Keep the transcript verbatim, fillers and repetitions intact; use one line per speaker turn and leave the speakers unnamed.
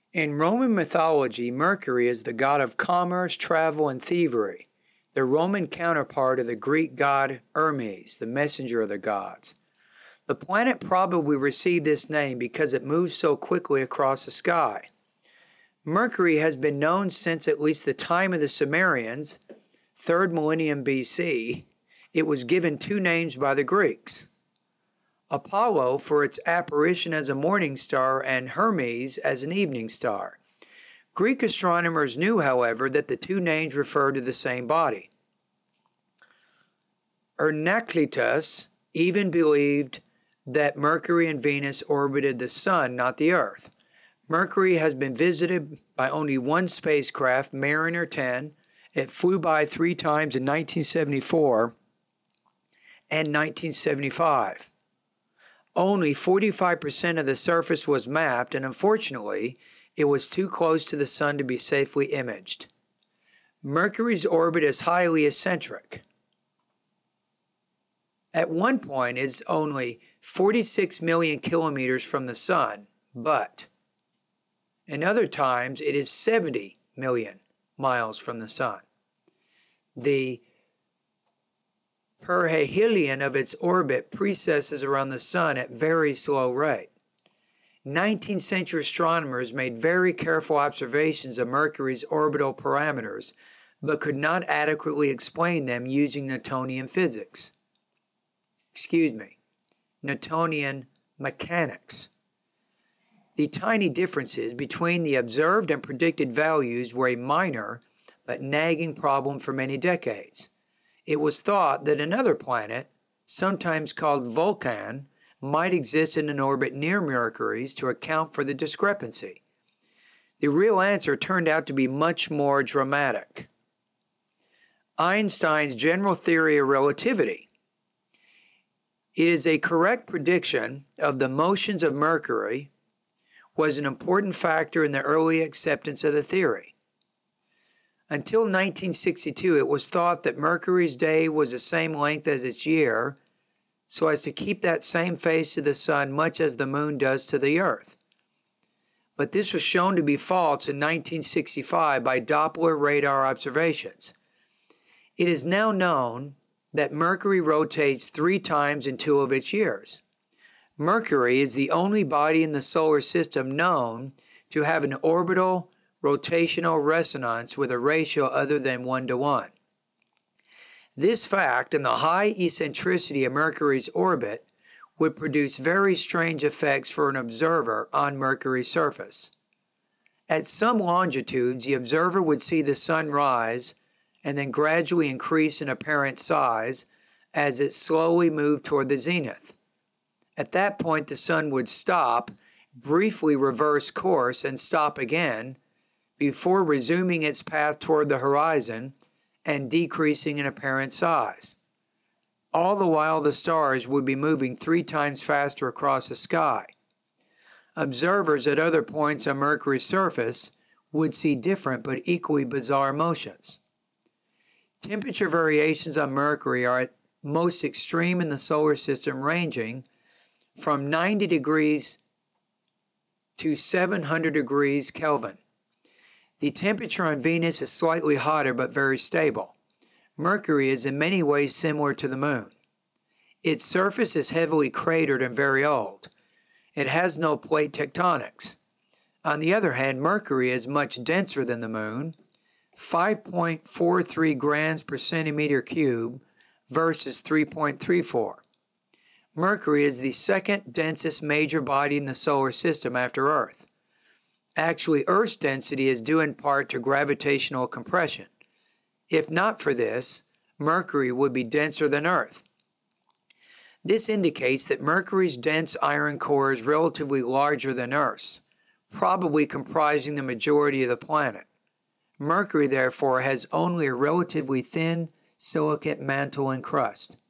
In Roman mythology, Mercury is the god of commerce, travel, and thievery, the Roman counterpart of the Greek god Hermes, the messenger of the gods. The planet probably received this name because it moves so quickly across the sky. Mercury has been known since at least the time of the Sumerians, third millennium B C. It was given two names by the Greeks: Apollo for its apparition as a morning star and Hermes as an evening star. Greek astronomers knew, however, that the two names refer to the same body. Heraclitus even believed that Mercury and Venus orbited the Sun, not the Earth. Mercury has been visited by only one spacecraft, Mariner ten. It flew by three times in nineteen seventy-four and nineteen seventy-five. Only forty-five percent of the surface was mapped, and unfortunately, it was too close to the Sun to be safely imaged. Mercury's orbit is highly eccentric. At one point, it's only forty-six million kilometers from the Sun, but in other times, it is seventy million miles from the Sun. The perihelion of its orbit precesses around the Sun at very slow rate. nineteenth century astronomers made very careful observations of Mercury's orbital parameters, but could not adequately explain them using Newtonian physics. Excuse me, Newtonian mechanics. The tiny differences between the observed and predicted values were a minor but nagging problem for many decades. It was thought that another planet, sometimes called Vulcan, might exist in an orbit near Mercury's to account for the discrepancy. The real answer turned out to be much more dramatic. Einstein's general theory of relativity. It is a correct prediction of the motions of Mercury was an important factor in the early acceptance of the theory. Until nineteen sixty-two, it was thought that Mercury's day was the same length as its year, so as to keep that same phase to the Sun much as the Moon does to the Earth. But this was shown to be false in nineteen sixty-five by Doppler radar observations. It is now known that Mercury rotates three times in two of its years. Mercury is the only body in the solar system known to have an orbital rotational resonance with a ratio other than one to one. This fact and the high eccentricity of Mercury's orbit would produce very strange effects for an observer on Mercury's surface. At some longitudes, the observer would see the Sun rise and then gradually increase in apparent size as it slowly moved toward the zenith. At that point, the Sun would stop, briefly reverse course, and stop again before resuming its path toward the horizon and decreasing in apparent size. All the while, the stars would be moving three times faster across the sky. Observers at other points on Mercury's surface would see different but equally bizarre motions. Temperature variations on Mercury are at most extreme in the solar system, ranging from ninety degrees to seven hundred degrees Kelvin. The temperature on Venus is slightly hotter but very stable. Mercury is in many ways similar to the Moon. Its surface is heavily cratered and very old. It has no plate tectonics. On the other hand, Mercury is much denser than the Moon, five point four three grams per centimeter cube versus three point three four. Mercury is the second densest major body in the solar system after Earth. Actually, Earth's density is due in part to gravitational compression. If not for this, Mercury would be denser than Earth. This indicates that Mercury's dense iron core is relatively larger than Earth's, probably comprising the majority of the planet. Mercury, therefore, has only a relatively thin silicate mantle and crust.